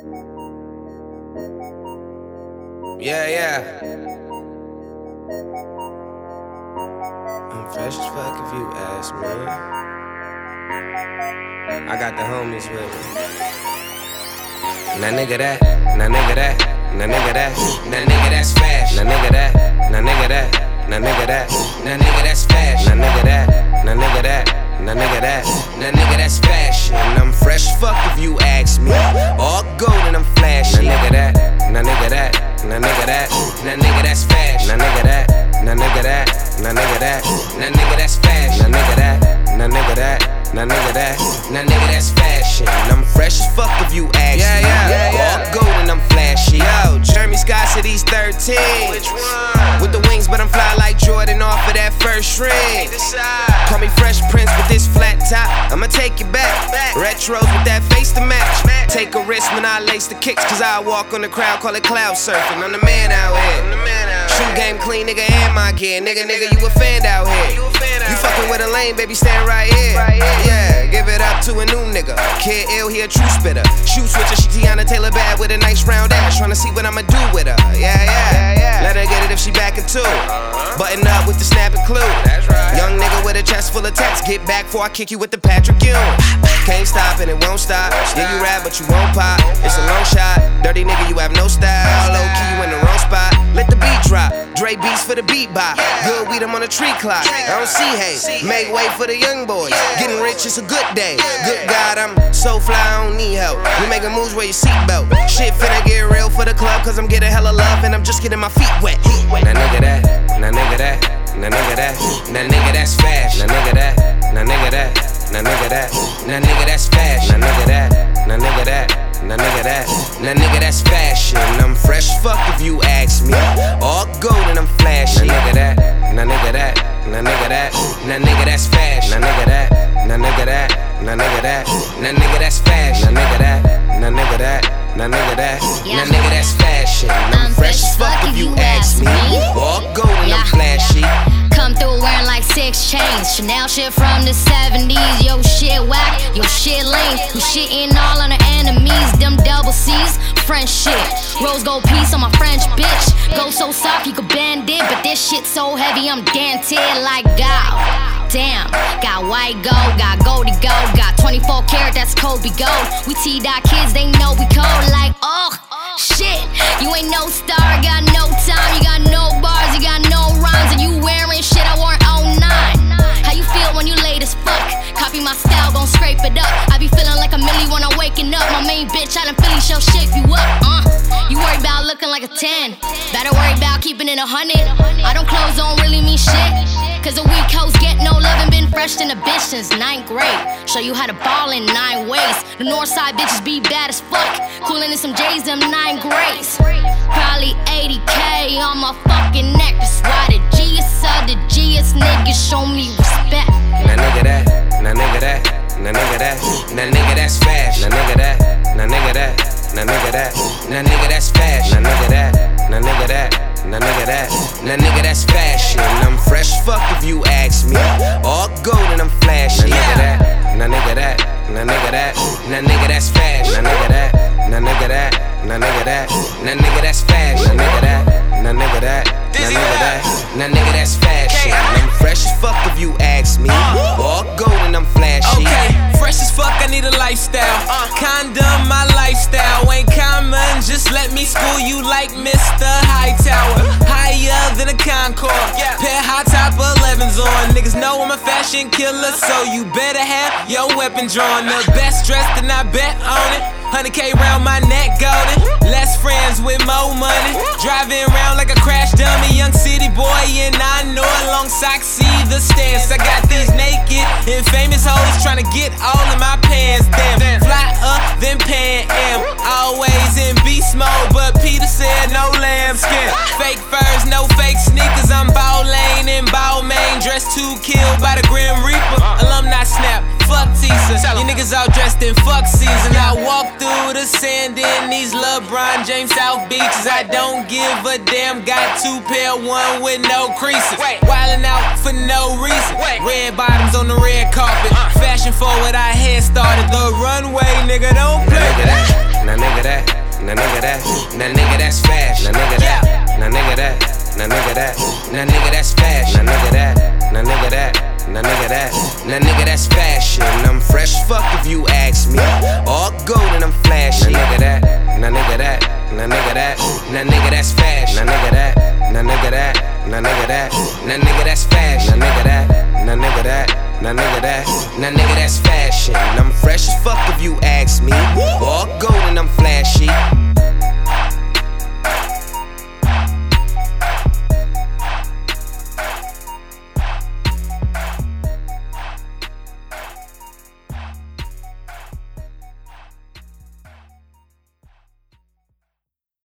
Yeah. I'm fresh as fuck if you ask me. I got the homies with me. Nah nigga that, nah nigga that, nah nigga that, nah nigga that's fast. Nah nigga that, nah nigga that, nah nigga that, nah nigga that's fast. Nah nigga that, nah nigga that, nah nigga that, nah nigga that's fashion. I'm fresh as fuck if you ask me. All gold and I'm flashy. Nah nigga that, nah nigga that, nah nigga that, nah nigga that's fashion. Nah nigga that, nah nigga that, nah nigga that, nah nigga that's fashion. Nah nigga that, nah nigga that, nah nigga that, nah nigga that's fashion. I'm fresh as fuck if you ask me. Yeah. All gold and I'm flashy. Yo, Jeremy Scott said he's 13. Which one? With the wings, but I'm fly like Jordan off of that first ring. Call me Fresh Prince with this flat top. I'ma take you back. Retros with that face to match. Take a risk when I lace the kicks, cause I walk on the crowd, call it cloud surfing. I'm the man out here. Shoe game clean, nigga, and my gear. Nigga, you a fan out here. You fucking with a lame, baby, stand right here. Yeah, give it up to a new nigga. Kid ill, he a true spitter. Shoe switcher, she Tiana Taylor bad with a nice round ass. Tryna see what I'ma do with her. Yeah. Let her get it if she back it too. Button up with the snap and clue. Young nigga with a chest full of text. Get back before I kick you with the Patrick Ewing. Can't stop and it won't stop. Yeah, you rap, but you won't pop. It's a long shot. Dirty nigga, you have no style. Low key, you in the wrong spot. Let the beat drop. Dre beats for the beat bop. Good weed, I'm on a tree clock. I don't see hate. Make way for the young boys. Getting rich, it's a good day. Good God, I'm so fly, I don't need help. You making moves where your seatbelt. Shit finna get real for the club, cause I'm getting hella love and I'm just getting my feet wet. Nah nigga that, nah nigga that, nah nigga that, nah nigga that's fast. Nah nigga that, nah nigga that, nah nigga that, nah nigga that's fast. Nah nigga that, nah nigga that, nah nigga that, nah nigga that's fashion. I'm fresh as fuck if you ask me. All gold and I'm flashy. Nah nigga that, nah nigga that, nah nigga that, nah nigga that's fashion. Nah nigga that, nah nigga that, nah nigga that, nah nigga that's fashion. Nah nigga that, nah nigga that, nah nigga that, nah nigga that's fashion. I'm fresh as fuck if you ask me. All gold and I'm flashy. Come through wearing like 6 chains. Chanel shit from the 70s. Yo shit whack, yo shit lame. We shitting all on our enemies. Them double C's, French shit. Rose gold piece on my French bitch. Go so soft you could bend it, but this shit so heavy I'm dented like God. Damn, got white gold, got goldie gold, got 24 karat, that's Kobe gold. We T-Dot kids, they know we cold like, oh, shit. You ain't no star, got no time, you got no bars, you got no rhymes, and you wearing shit I wore in 09. How you feel when you late as fuck? Copy my style, gon' scrape it up. I be feeling like a milli when I'm waking up. My main bitch out in Philly, she'll shape you up. You worry about looking like a 10. Better worry about keeping it 100. I don't close, don't really mean shit. Cause a weak hoes get no love and been fresh in the bitch since 9th grade. Show you how to ball in 9 ways. The north side bitches be bad as fuck. Coolin' in some J's, them 9 grades. Probably 80K on my fucking neck. That's why the G's are the G's. Niggas show me respect. Nah nigga that, nah nigga that, nah nigga that, nah nigga that's fast. Nah nigga that, nah nigga that, nah nigga that, nah nigga that's fast. Nah nigga that, nah nigga that, nah nigga that, nah nigga that's fashion. I'm fresh as fuck if you ask me. All gold and I'm flashy. Nah nigga that, nah nigga that, nah nigga that, nah nigga that's fashion. Nah nigga that, nah nigga that, nah nigga that, nah nigga that's fashion. Nah nigga that, nah nigga that, nah nigga that, nah nigga that's fashion. I'm fresh as fuck if you ask me. All gold and I'm flashy. Okay, fresh as fuck, I need a lifestyle. Condom, my lifestyle ain't common. Just let me school you like Mr. Hightower. Higher than a Concorde. Pair high top 11s on. Niggas know I'm a fashion killer, so you better have your weapon drawn. The best dressed and I bet on it. 100K round my neck golden. Less friends with more money. Driving around like a crash dummy. Young city boy and I know it. Long socks, see the stance. I got these naked and famous hoes trying to get all in my pants. Damn, fly up, then Pan Am. Always in beast mode, but Peter said no lambskin. Fake furs, no fake sneakers. I'm ball lane and ball main. Dressed to kill by the Grim Reaper. Alumni snap, fuck teaser. You niggas all dressed in fuck season. I walk through the sand in these LeBron James South Beaches. I don't give a damn. Got 2 pair, 1 with no creases. Wildin' out for no reason. Red bottoms on the red carpet. Fashion forward, I head started the runway. Nigga, don't play. Nah nigga that, Nah nigga that, nah nigga that's fashion. Nah nigga that, nah nigga that, nah nigga that, nah nigga that's fashion. Nah nigga that, nah nigga that, nah nigga that, nah nigga that's fashion. I'm fresh fuck if you ask me. All gold and I'm flashy. Nah nigga that, nah nigga that, nah nigga that, nah nigga that's fashion. Nah nigga that, nah nigga that, nah nigga that, nah nigga that's fashion. Nah nigga that, nah nigga that, nah nigga that, nah nigga that's fashion. I'm fresh as fuck if you ask me. All gold and I'm flashy.